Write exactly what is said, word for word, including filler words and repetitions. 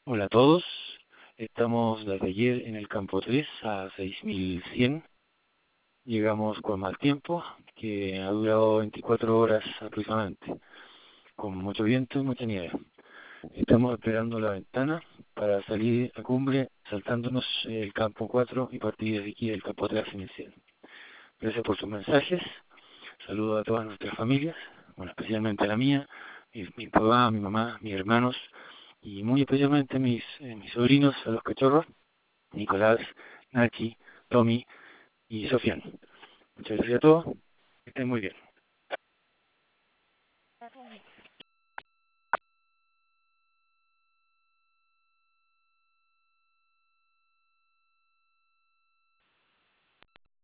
Hola a todos, estamos desde ayer en el campo tres a seis mil cien. Llegamos con mal tiempo, que ha durado veinticuatro horas aproximadamente, con mucho viento y mucha nieve. Estamos esperando la ventana para salir a cumbre, saltándonos el campo cuatro y partir desde aquí del campo tres a seis mil cien. Gracias por sus mensajes, saludo a todas nuestras familias, bueno, especialmente a la mía, mi, mi papá, mi mamá, mis hermanos y muy especialmente a mis, eh, mis sobrinos, a los cachorros, Nicolás, Nachi, Tommy y Sofian. Muchas gracias a todos, que estén muy bien.